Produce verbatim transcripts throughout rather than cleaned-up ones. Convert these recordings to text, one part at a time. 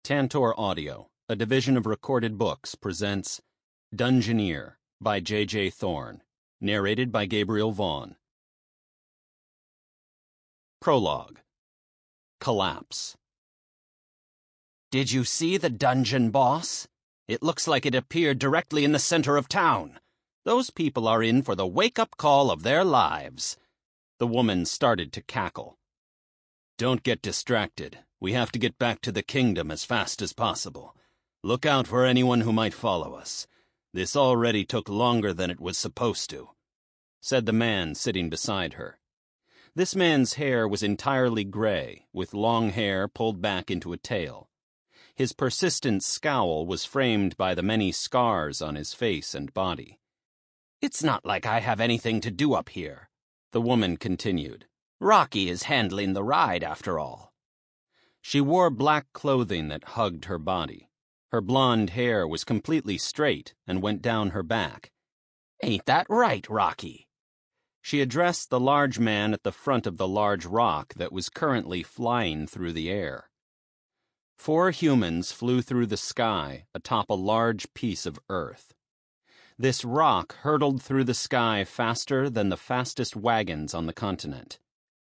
Tantor Audio, a division of Recorded Books, presents Dungeoneer by J J Thorne, narrated by Gabriel Vaughn. Prologue. Collapse. Did you see the dungeon boss? It looks like it appeared directly in the center of town. Those people are in for the wake-up call of their lives. The woman started to cackle. Don't get distracted. We have to get back to the kingdom as fast as possible. Look out for anyone who might follow us. This already took longer than it was supposed to, said the man sitting beside her. This man's hair was entirely gray, with long hair pulled back into a tail. His persistent scowl was framed by the many scars on his face and body. It's not like I have anything to do up here, the woman continued. Rocky is handling the ride, after all. She wore black clothing that hugged her body. Her blonde hair was completely straight and went down her back. Ain't that right, Rocky? She addressed the large man at the front of the large rock that was currently flying through the air. Four humans flew through the sky atop a large piece of earth. This rock hurtled through the sky faster than the fastest wagons on the continent.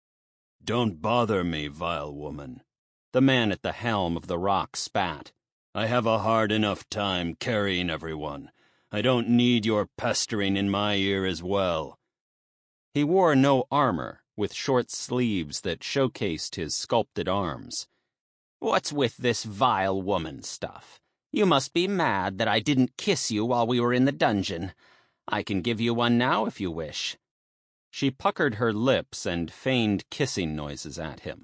Don't bother me, vile woman, the man at the helm of the rock spat. I have a hard enough time carrying everyone. I don't need your pestering in my ear as well. He wore no armor, with short sleeves that showcased his sculpted arms. What's with this vile woman stuff? You must be mad that I didn't kiss you while we were in the dungeon. I can give you one now if you wish. She puckered her lips and feigned kissing noises at him.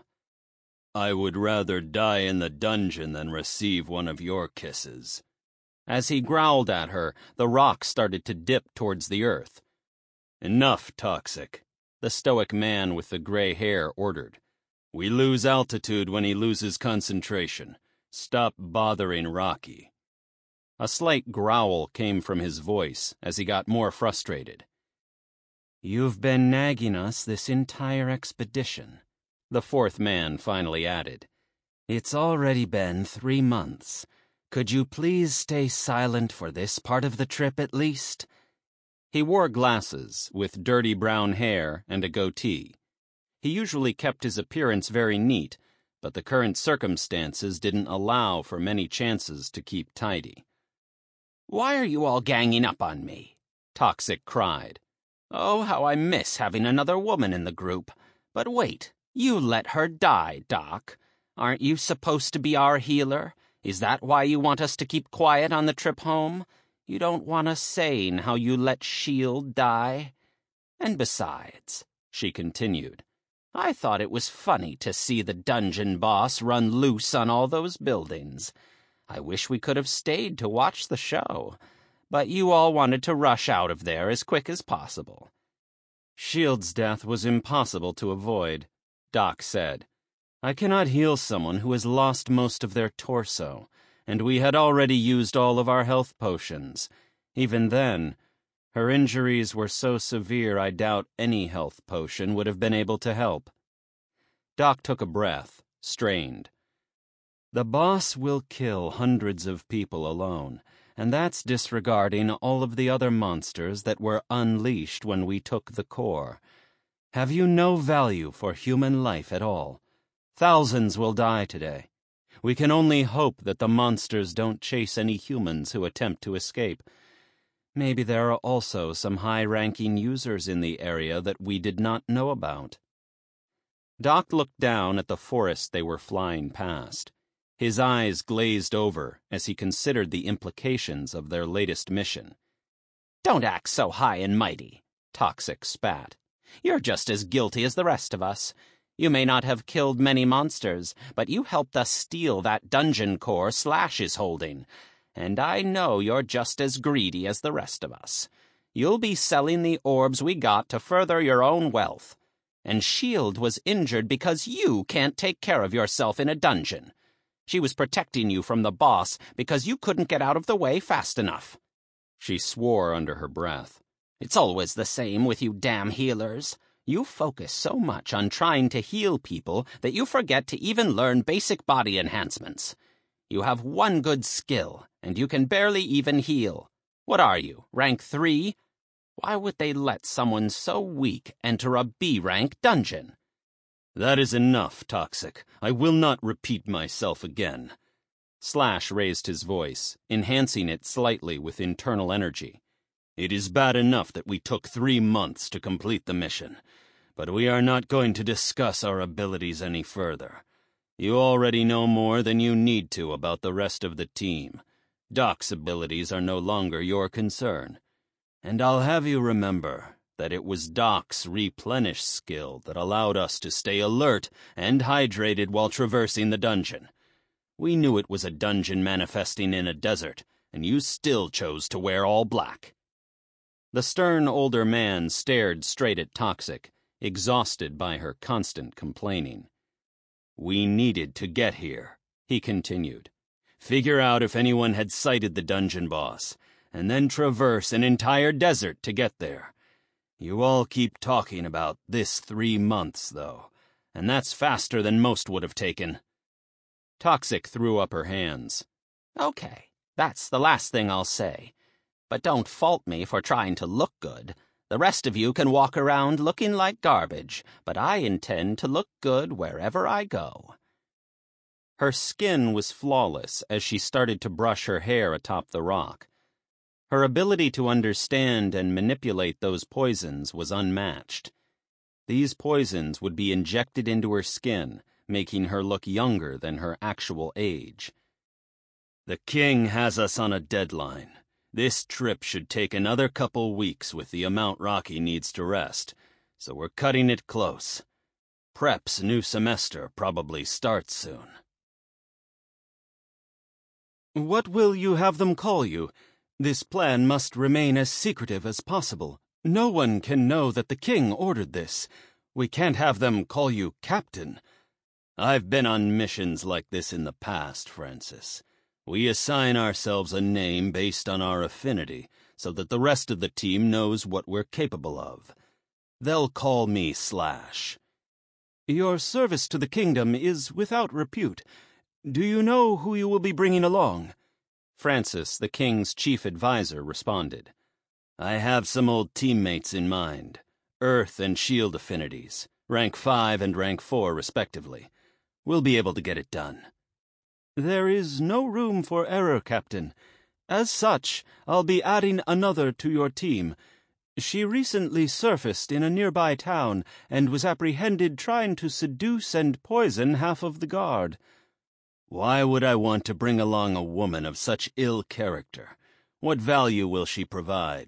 I would rather die in the dungeon than receive one of your kisses. As he growled at her, the rock started to dip towards the earth. Enough, Toxic, the stoic man with the gray hair ordered. We lose altitude when he loses concentration. Stop bothering Rocky. A slight growl came from his voice as he got more frustrated. You've been nagging us this entire expedition, the fourth man finally added. It's already been three months. Could you please stay silent for this part of the trip at least? He wore glasses, with dirty brown hair and a goatee. He usually kept his appearance very neat, but the current circumstances didn't allow for many chances to keep tidy. Why are you all ganging up on me? Toxic cried. Oh, how I miss having another woman in the group. But wait, you let her die, Doc. Aren't you supposed to be our healer? Is that why you want us to keep quiet on the trip home? You don't want us saying how you let S H I E L D die? And besides, she continued, I thought it was funny to see the dungeon boss run loose on all those buildings. I wish we could have stayed to watch the show. But you all wanted to rush out of there as quick as possible. S H I E L D's death was impossible to avoid, Doc said. I cannot heal someone who has lost most of their torso, and we had already used all of our health potions. Even then, her injuries were so severe I doubt any health potion would have been able to help. Doc took a breath, strained. The boss will kill hundreds of people alone, and that's disregarding all of the other monsters that were unleashed when we took the core. Have you no value for human life at all? Thousands will die today. We can only hope that the monsters don't chase any humans who attempt to escape. Maybe there are also some high-ranking users in the area that we did not know about. Doc looked down at the forest they were flying past. His eyes glazed over as he considered the implications of their latest mission. Don't act so high and mighty, Toxic spat. You're just as guilty as the rest of us. You may not have killed many monsters, but you helped us steal that dungeon core Slash is holding. And I know you're just as greedy as the rest of us. You'll be selling the orbs we got to further your own wealth. And S H I E L D was injured because you can't take care of yourself in a dungeon. She was protecting you from the boss because you couldn't get out of the way fast enough. She swore under her breath. It's always the same with you damn healers. You focus so much on trying to heal people that you forget to even learn basic body enhancements. You have one good skill, and you can barely even heal. What are you, rank three? Why would they let someone so weak enter a B-rank dungeon? That is enough, Toxic. I will not repeat myself again. Slash raised his voice, enhancing it slightly with internal energy. It is bad enough that we took three months to complete the mission, but we are not going to discuss our abilities any further. You already know more than you need to about the rest of the team. Doc's abilities are no longer your concern. And I'll have you remember that it was Doc's replenish skill that allowed us to stay alert and hydrated while traversing the dungeon. We knew it was a dungeon manifesting in a desert, and you still chose to wear all black. The stern older man stared straight at Toxic, exhausted by her constant complaining. We needed to get here, he continued. Figure out if anyone had sighted the dungeon boss, and then traverse an entire desert to get there. You all keep talking about this three months, though, and that's faster than most would have taken. Toxic threw up her hands. Okay, that's the last thing I'll say. But don't fault me for trying to look good. The rest of you can walk around looking like garbage, but I intend to look good wherever I go. Her skin was flawless as she started to brush her hair atop the rock. Her ability to understand and manipulate those poisons was unmatched. These poisons would be injected into her skin, making her look younger than her actual age. The king has us on a deadline. This trip should take another couple weeks with the amount Rocky needs to rest, so we're cutting it close. Prep's new semester probably starts soon. What will you have them call you? This plan must remain as secretive as possible. No one can know that the king ordered this. We can't have them call you Captain. I've been on missions like this in the past, Francis. We assign ourselves a name based on our affinity, so that the rest of the team knows what we're capable of. They'll call me Slash. Your service to the kingdom is without repute. Do you know who you will be bringing along? Francis, the king's chief advisor, responded. I have some old teammates in mind. Earth and Shield affinities, rank five and rank four respectively. We'll be able to get it done. There is no room for error, Captain. As such, I'll be adding another to your team. She recently surfaced in a nearby town and was apprehended trying to seduce and poison half of the guard. Why would I want to bring along a woman of such ill character? What value will she provide?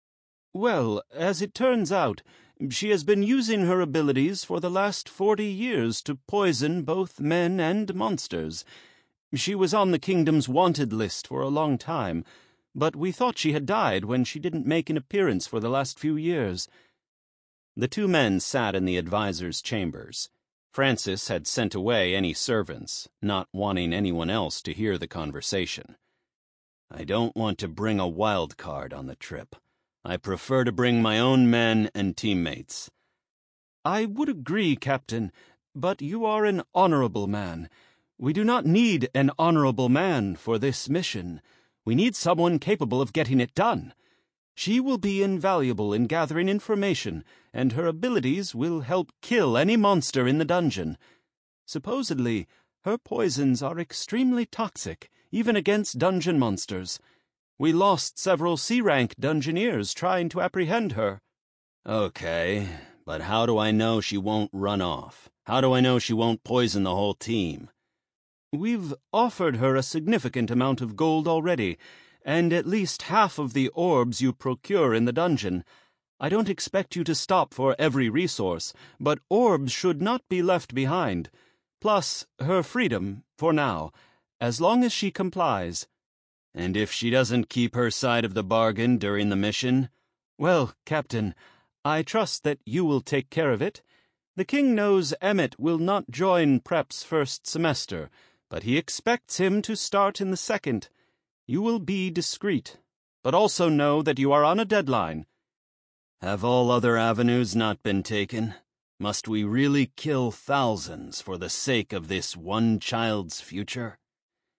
Well, as it turns out, she has been using her abilities for the last forty years to poison both men and monsters. She was on the kingdom's wanted list for a long time, but we thought she had died when she didn't make an appearance for the last few years. The two men sat in the advisor's chambers. Francis had sent away any servants, not wanting anyone else to hear the conversation. I don't want to bring a wild card on the trip. I prefer to bring my own men and teammates. I would agree, Captain, but you are an honorable man. We do not need an honorable man for this mission. We need someone capable of getting it done. She will be invaluable in gathering information, and her abilities will help kill any monster in the dungeon. Supposedly, her poisons are extremely toxic, even against dungeon monsters. We lost several C-rank dungeoneers trying to apprehend her. Okay, but how do I know she won't run off? How do I know she won't poison the whole team? We've offered her a significant amount of gold already, and at least half of the orbs you procure in the dungeon. I don't expect you to stop for every resource, but orbs should not be left behind. Plus, her freedom, for now, as long as she complies. And if she doesn't keep her side of the bargain during the mission? Well, Captain, I trust that you will take care of it. The king knows Emmett will not join Prep's first semester, but he expects him to start in the second. You will be discreet, but also know that you are on a deadline. Have all other avenues not been taken? Must we really kill thousands for the sake of this one child's future?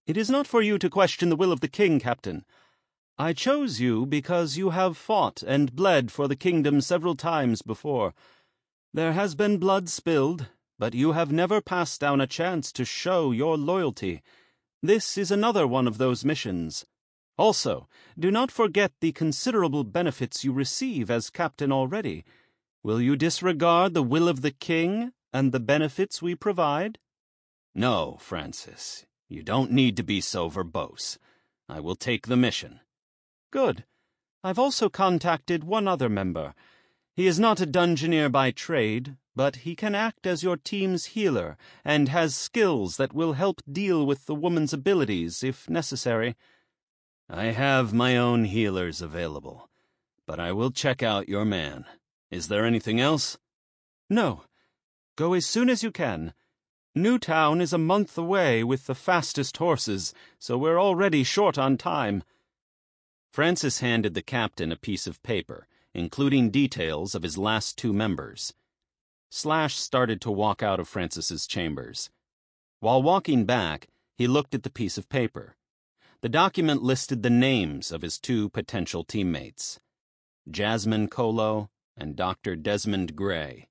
It is not for you to question the will of the king, Captain. I chose you because you have fought and bled for the kingdom several times before. There has been blood spilled, but you have never passed down a chance to show your loyalty. This is another one of those missions. Also, do not forget the considerable benefits you receive as captain already. Will you disregard the will of the king and the benefits we provide? No, Francis. You don't need to be so verbose. I will take the mission. Good. I've also contacted one other member. He is not a dungeoneer by trade, but he can act as your team's healer and has skills that will help deal with the woman's abilities if necessary. I have my own healers available, but I will check out your man. Is there anything else? No. Go as soon as you can. Newtown is a month away with the fastest horses, so we're already short on time. Francis handed the captain a piece of paper, including details of his last two members. Slash started to walk out of Francis's chambers. While walking back, he looked at the piece of paper. The document listed the names of his two potential teammates, Jasmine Kolo and Doctor Desmond Gray.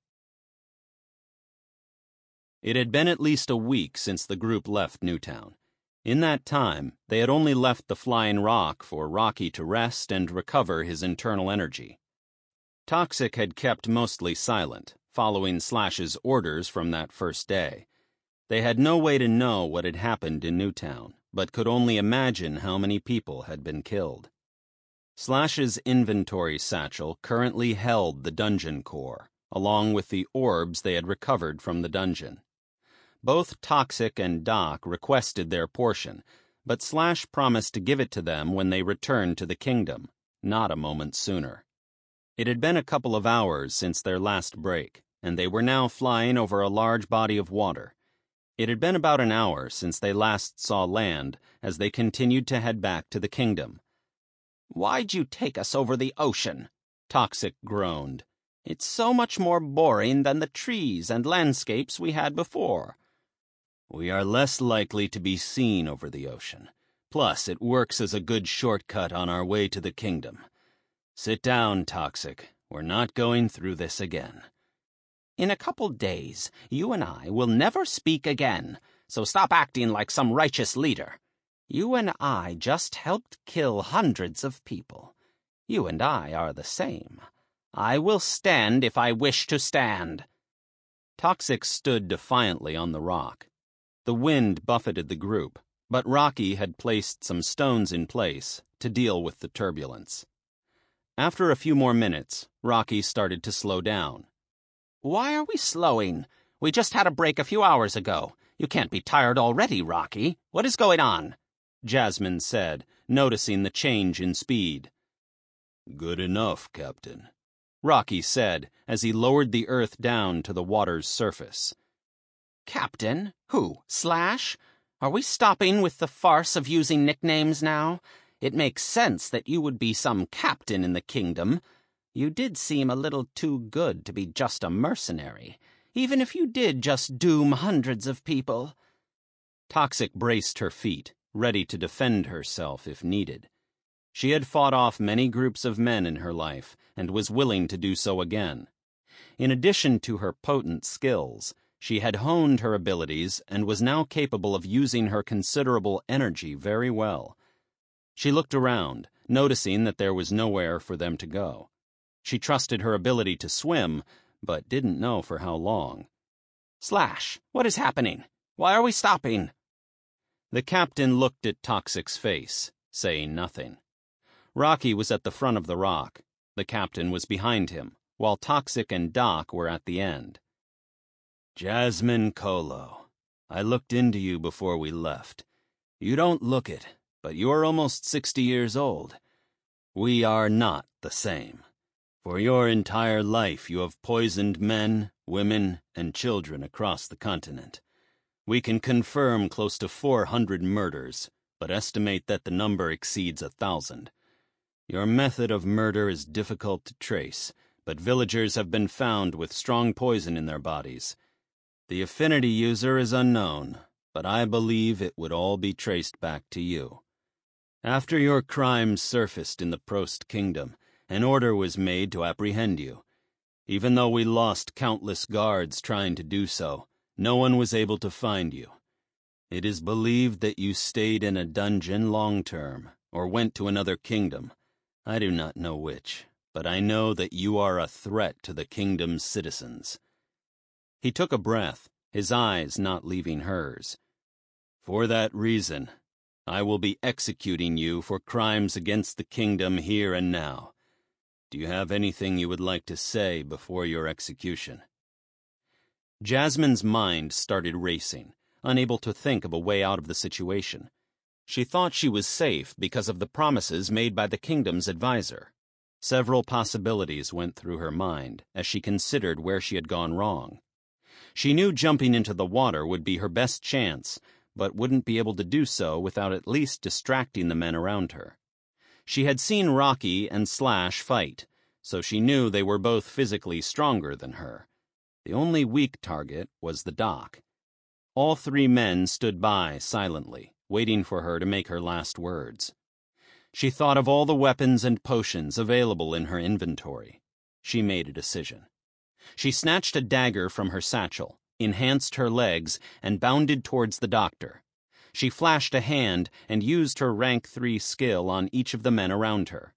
It had been at least a week since the group left Newtown. In that time, they had only left the Flying Rock for Rocky to rest and recover his internal energy. Toxic had kept mostly silent, following Slash's orders from that first day. They had no way to know what had happened in Newtown, but could only imagine how many people had been killed. Slash's inventory satchel currently held the dungeon core, along with the orbs they had recovered from the dungeon. Both Toxic and Doc requested their portion, but Slash promised to give it to them when they returned to the kingdom, not a moment sooner. It had been a couple of hours since their last break, and they were now flying over a large body of water. It had been about an hour since they last saw land as they continued to head back to the kingdom. "Why'd you take us over the ocean?" Toxic groaned. "It's so much more boring than the trees and landscapes we had before." "We are less likely to be seen over the ocean. Plus, it works as a good shortcut on our way to the kingdom. Sit down, Toxic. We're not going through this again." "In a couple days, you and I will never speak again, so stop acting like some righteous leader. You and I just helped kill hundreds of people. You and I are the same. I will stand if I wish to stand." Toxic stood defiantly on the rock. The wind buffeted the group, but Rocky had placed some stones in place to deal with the turbulence. After a few more minutes, Rocky started to slow down. "Why are we slowing? We just had a break a few hours ago. You can't be tired already, Rocky. What is going on?" Jasmine said, noticing the change in speed. "Good enough, Captain," Rocky said as he lowered the earth down to the water's surface. "Captain? Who? Slash? Are we stopping with the farce of using nicknames now? It makes sense that you would be some captain in the kingdom. You did seem a little too good to be just a mercenary, even if you did just doom hundreds of people." Toxic braced her feet, ready to defend herself if needed. She had fought off many groups of men in her life and was willing to do so again. In addition to her potent skills, she had honed her abilities and was now capable of using her considerable energy very well. She looked around, noticing that there was nowhere for them to go. She trusted her ability to swim, but didn't know for how long. "Slash, what is happening? Why are we stopping?" The captain looked at Toxic's face, saying nothing. Rocky was at the front of the rock. The captain was behind him, while Toxic and Doc were at the end. "Jasmine Kolo, I looked into you before we left. You don't look it, but you're almost sixty years old. We are not the same. For your entire life you have poisoned men, women, and children across the continent. We can confirm close to four hundred murders, but estimate that the number exceeds a thousand. Your method of murder is difficult to trace, but villagers have been found with strong poison in their bodies. The affinity user is unknown, but I believe it would all be traced back to you. After your crimes surfaced in the Prost Kingdom, an order was made to apprehend you. Even though we lost countless guards trying to do so, no one was able to find you. It is believed that you stayed in a dungeon long term, or went to another kingdom. I do not know which, but I know that you are a threat to the kingdom's citizens." He took a breath, his eyes not leaving hers. "For that reason, I will be executing you for crimes against the kingdom here and now. Do you have anything you would like to say before your execution?" Jasmine's mind started racing, unable to think of a way out of the situation. She thought she was safe because of the promises made by the kingdom's advisor. Several possibilities went through her mind as she considered where she had gone wrong. She knew jumping into the water would be her best chance, but wouldn't be able to do so without at least distracting the men around her. She had seen Rocky and Slash fight, so she knew they were both physically stronger than her. The only weak target was the doc. All three men stood by silently, waiting for her to make her last words. She thought of all the weapons and potions available in her inventory. She made a decision. She snatched a dagger from her satchel, enhanced her legs, and bounded towards the doctor. She flashed a hand and used her rank three skill on each of the men around her.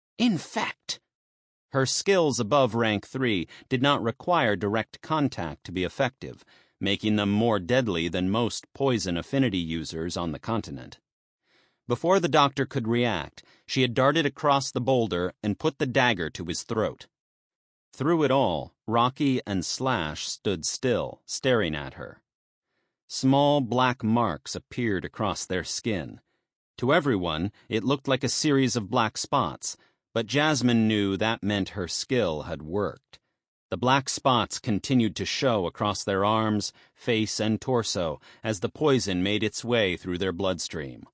Infect! Her skills above rank three did not require direct contact to be effective, making them more deadly than most poison affinity users on the continent. Before the doctor could react, she had darted across the boulder and put the dagger to his throat. Through it all, Rocky and Slash stood still, staring at her. Small black marks appeared across their skin. To everyone, it looked like a series of black spots, but Jasmine knew that meant her skill had worked. The black spots continued to show across their arms, face, and torso as the poison made its way through their bloodstream.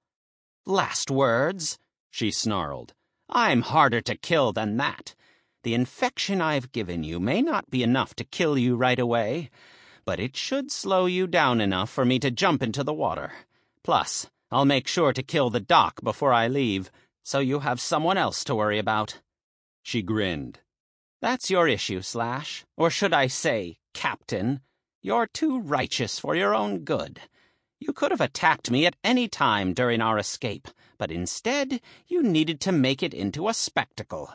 "Last words?" she snarled. "I'm harder to kill than that. The infection I've given you may not be enough to kill you right away, but it should slow you down enough for me to jump into the water. Plus, I'll make sure to kill the doc before I leave, so you have someone else to worry about." She grinned. "That's your issue, Slash. Or should I say, Captain? You're too righteous for your own good. You could have attacked me at any time during our escape, but instead you needed to make it into a spectacle."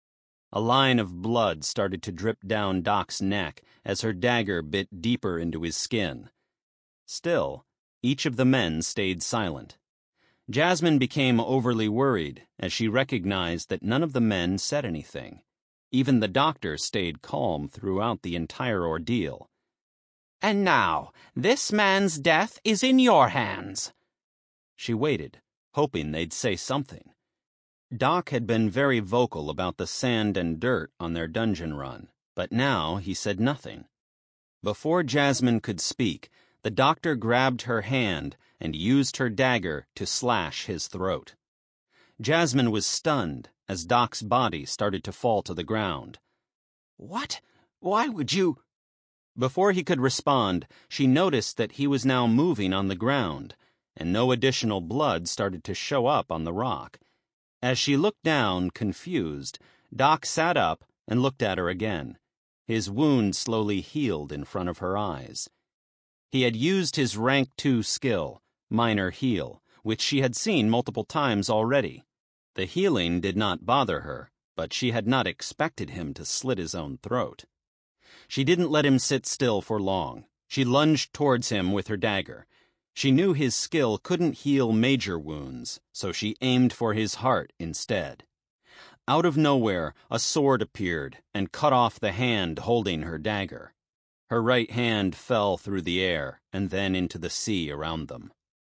A line of blood started to drip down Doc's neck as her dagger bit deeper into his skin. Still, each of the men stayed silent. Jasmine became overly worried as she recognized that none of the men said anything. Even the doctor stayed calm throughout the entire ordeal. "And now, this man's death is in your hands." She waited, hoping they'd say something. Doc had been very vocal about the sand and dirt on their dungeon run, but now he said nothing. Before Jasmine could speak, the doctor grabbed her hand and used her dagger to slash his throat. Jasmine was stunned as Doc's body started to fall to the ground. "What? Why would you—" Before he could respond, she noticed that he was now moving on the ground, and no additional blood started to show up on the rock. As she looked down, confused, Doc sat up and looked at her again. His wound slowly healed in front of her eyes. He had used his rank two skill, Minor Heal, which she had seen multiple times already. The healing did not bother her, but she had not expected him to slit his own throat. She didn't let him sit still for long. She lunged towards him with her dagger. She knew his skill couldn't heal major wounds, so she aimed for his heart instead. Out of nowhere, a sword appeared and cut off the hand holding her dagger. Her right hand fell through the air and then into the sea around them.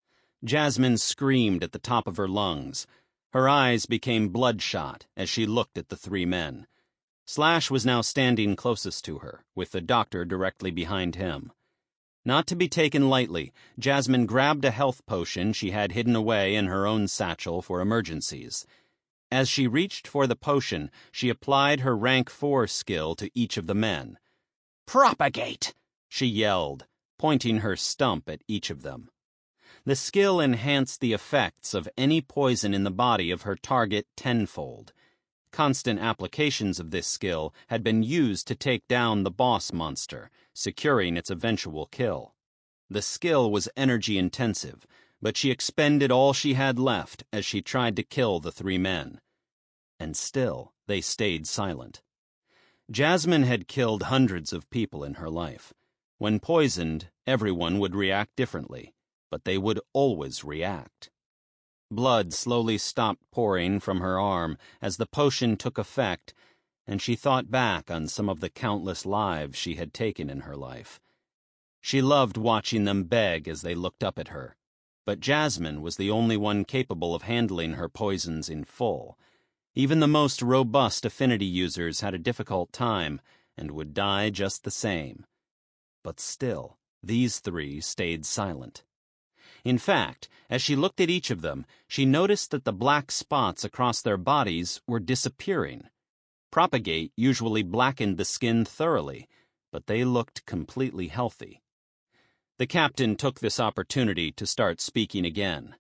Jasmine screamed at the top of her lungs. Her eyes became bloodshot as she looked at the three men. Slash was now standing closest to her, with the doctor directly behind him. Not to be taken lightly, Jasmine grabbed a health potion she had hidden away in her own satchel for emergencies. As she reached for the potion, she applied her rank four skill to each of the men. "Propagate!" she yelled, pointing her stump at each of them. The skill enhanced the effects of any poison in the body of her target tenfold. Constant applications of this skill had been used to take down the boss monster, securing its eventual kill. The skill was energy-intensive, but she expended all she had left as she tried to kill the three men. And still, they stayed silent. Jasmine had killed hundreds of people in her life. When poisoned, everyone would react differently, but they would always react. Blood slowly stopped pouring from her arm as the potion took effect, and she thought back on some of the countless lives she had taken in her life. She loved watching them beg as they looked up at her, but Jasmine was the only one capable of handling her poisons in full. Even the most robust affinity users had a difficult time and would die just the same. But still, these three stayed silent. In fact, as she looked at each of them, she noticed that the black spots across their bodies were disappearing. Propagate usually blackened the skin thoroughly, but they looked completely healthy. The captain took this opportunity to start speaking again.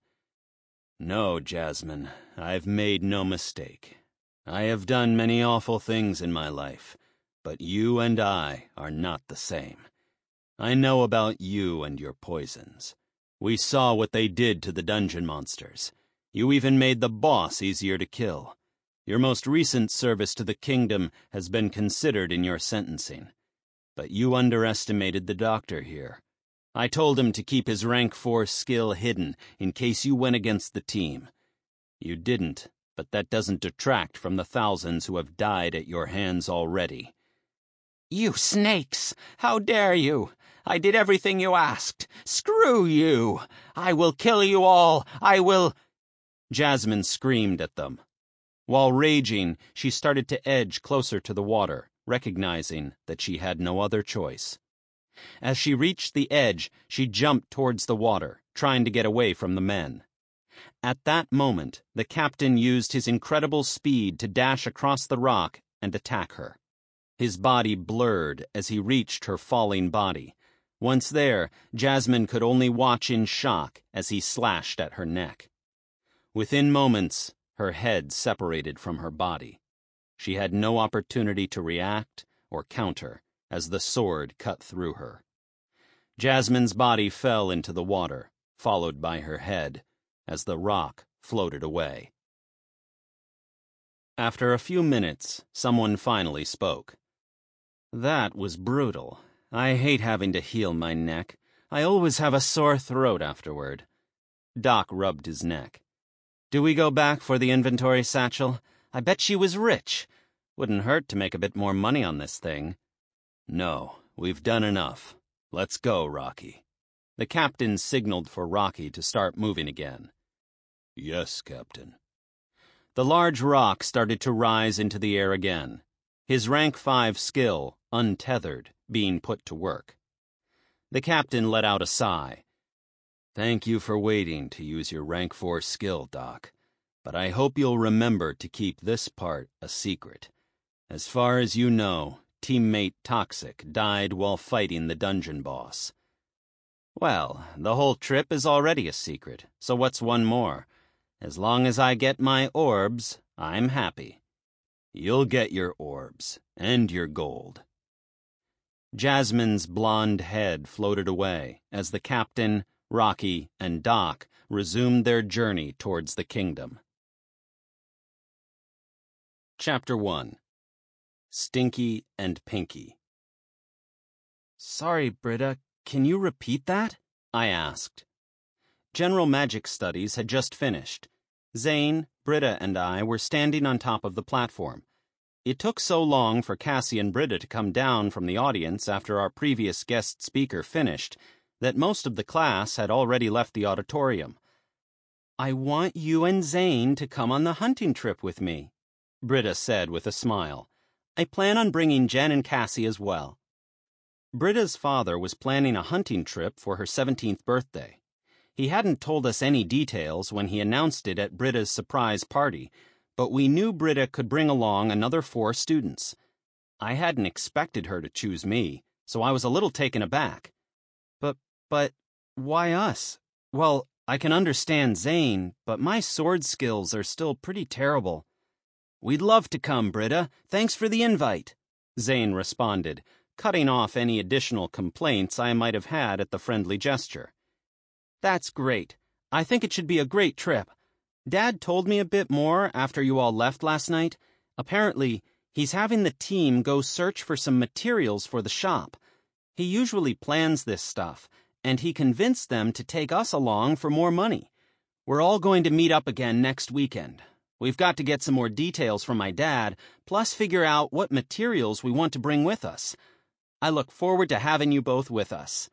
"No, Jasmine, I've made no mistake. I have done many awful things in my life, but you and I are not the same. I know about you and your poisons. We saw what they did to the dungeon monsters. You even made the boss easier to kill. Your most recent service to the kingdom has been considered in your sentencing. But you underestimated the doctor here. I told him to keep his rank four skill hidden in case you went against the team. You didn't, but that doesn't detract from the thousands who have died at your hands already." "You snakes! How dare you! I did everything you asked. Screw you! I will kill you all! I will—" Jasmine screamed at them. While raging, she started to edge closer to the water, recognizing that she had no other choice. As she reached the edge, she jumped towards the water, trying to get away from the men. At that moment, the captain used his incredible speed to dash across the rock and attack her. His body blurred as he reached her falling body. Once there, Jasmine could only watch in shock as he slashed at her neck. Within moments, her head separated from her body. She had no opportunity to react or counter as the sword cut through her. Jasmine's body fell into the water, followed by her head, as the rock floated away. After a few minutes, someone finally spoke. "That was brutal. I hate having to heal my neck. I always have a sore throat afterward." Doc rubbed his neck. "Do we go back for the inventory satchel? I bet she was rich. Wouldn't hurt to make a bit more money on this thing." "No, we've done enough. Let's go, Rocky." The captain signaled for Rocky to start moving again. "Yes, Captain." The large rock started to rise into the air again. His rank five skill, untethered, being put to work. The captain let out a sigh. "Thank you for waiting to use your rank four skill, Doc, but I hope you'll remember to keep this part a secret. As far as you know, teammate Toxic died while fighting the dungeon boss." "Well, the whole trip is already a secret, so what's one more? As long as I get my orbs, I'm happy." "You'll get your orbs, and your gold." Jasmine's blonde head floated away as the captain, Rocky, and Doc resumed their journey towards the kingdom. Chapter one. Stinky and Pinky. "Sorry, Britta, can you repeat that?" I asked. General Magic Studies had just finished. Zane, Britta, and I were standing on top of the platform. It took so long for Cassie and Britta to come down from the audience after our previous guest speaker finished that most of the class had already left the auditorium. "I want you and Zane to come on the hunting trip with me," Britta said with a smile. "I plan on bringing Jen and Cassie as well." Britta's father was planning a hunting trip for her seventeenth birthday. He hadn't told us any details when he announced it at Britta's surprise party, but we knew Britta could bring along another four students. I hadn't expected her to choose me, so I was a little taken aback. But, but, why us? Well, I can understand Zane, but my sword skills are still pretty terrible. We'd love to come, Britta. Thanks for the invite, Zane responded, cutting off any additional complaints I might have had at the friendly gesture. That's great. I think it should be a great trip. Dad told me a bit more after you all left last night. Apparently, he's having the team go search for some materials for the shop. He usually plans this stuff, and he convinced them to take us along for more money. We're all going to meet up again next weekend. We've got to get some more details from my dad, plus figure out what materials we want to bring with us. I look forward to having you both with us.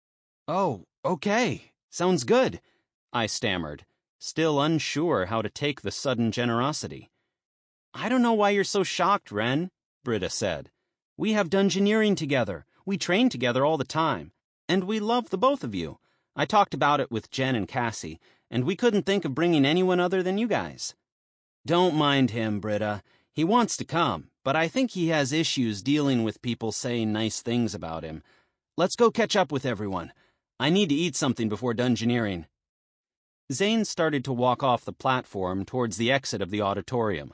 Oh, okay. Sounds good, I stammered, still unsure how to take the sudden generosity. I don't know why you're so shocked, Ren, Britta said. We have dungeoneering together. We train together all the time. And we love the both of you. I talked about it with Jen and Cassie, and we couldn't think of bringing anyone other than you guys. Don't mind him, Britta. He wants to come, but I think he has issues dealing with people saying nice things about him. Let's go catch up with everyone. I need to eat something before dungeoneering. Zane started to walk off the platform towards the exit of the auditorium.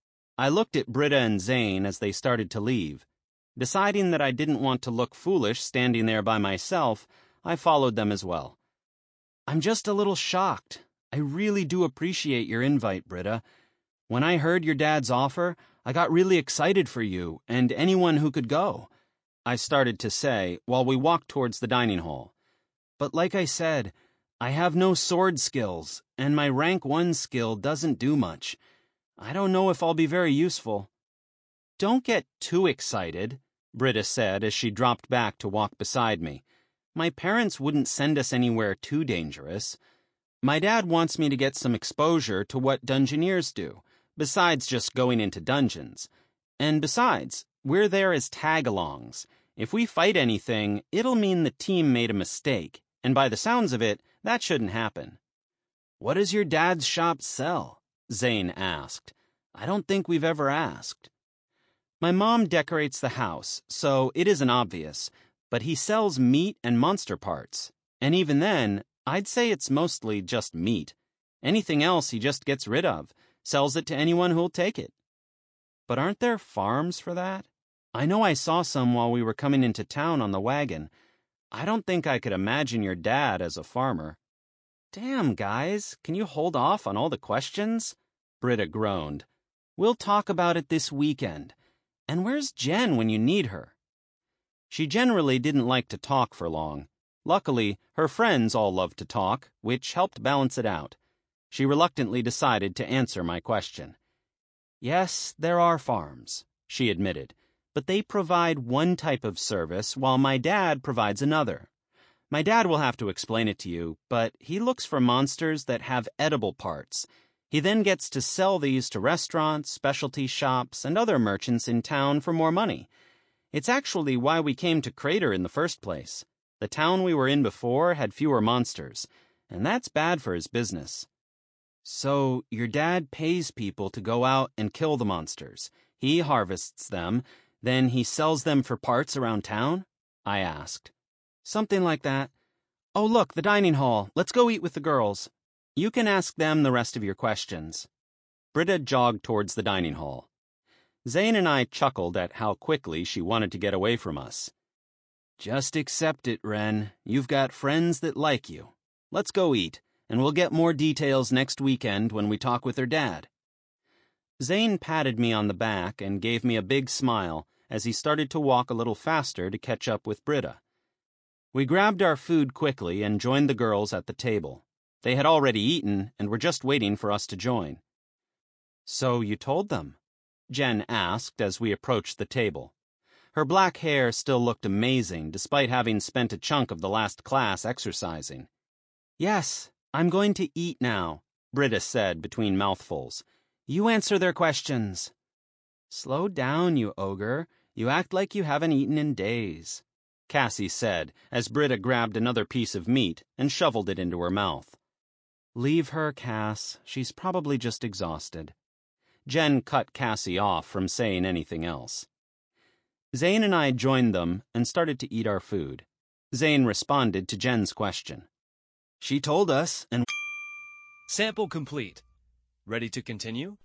I looked at Britta and Zane as they started to leave. Deciding that I didn't want to look foolish standing there by myself, I followed them as well. I'm just a little shocked. I really do appreciate your invite, Britta. When I heard your dad's offer, I got really excited for you and anyone who could go, I started to say while we walked towards the dining hall. But like I said, I have no sword skills, and my rank one skill doesn't do much. I don't know if I'll be very useful. Don't get too excited, Britta said as she dropped back to walk beside me. My parents wouldn't send us anywhere too dangerous. My dad wants me to get some exposure to what dungeoneers do, besides just going into dungeons. And besides, we're there as tag-alongs. If we fight anything, it'll mean the team made a mistake, and by the sounds of it, that shouldn't happen. What does your dad's shop sell? Zane asked. I don't think we've ever asked. My mom decorates the house, so it isn't obvious, but he sells meat and monster parts. And even then, I'd say it's mostly just meat. Anything else he just gets rid of, sells it to anyone who'll take it. But aren't there farms for that? I know I saw some while we were coming into town on the wagon. I don't think I could imagine your dad as a farmer. Damn, guys, can you hold off on all the questions? Britta groaned. We'll talk about it this weekend. And where's Jen when you need her? She generally didn't like to talk for long. Luckily, her friends all loved to talk, which helped balance it out. She reluctantly decided to answer my question. Yes, there are farms, she admitted, but they provide one type of service while my dad provides another. My dad will have to explain it to you, but he looks for monsters that have edible parts. He then gets to sell these to restaurants, specialty shops, and other merchants in town for more money. It's actually why we came to Crater in the first place. The town we were in before had fewer monsters, and that's bad for his business. So, your dad pays people to go out and kill the monsters. He harvests them, then he sells them for parts around town? I asked. Something like that. Oh, look, the dining hall. Let's go eat with the girls. You can ask them the rest of your questions. Britta jogged towards the dining hall. Zane and I chuckled at how quickly she wanted to get away from us. Just accept it, Ren. You've got friends that like you. Let's go eat, and we'll get more details next weekend when we talk with her dad. Zane patted me on the back and gave me a big smile as he started to walk a little faster to catch up with Britta. We grabbed our food quickly and joined the girls at the table. They had already eaten and were just waiting for us to join. So you told them? Jen asked as we approached the table. Her black hair still looked amazing despite having spent a chunk of the last class exercising. Yes, I'm going to eat now, Britta said between mouthfuls. You answer their questions. Slow down, you ogre. You act like you haven't eaten in days, Cassie said as Britta grabbed another piece of meat and shoveled it into her mouth. Leave her, Cass. She's probably just exhausted. Jen cut Cassie off from saying anything else. Zane and I joined them and started to eat our food. Zane responded to Jen's question. She told us, and... Sample complete. Ready to continue?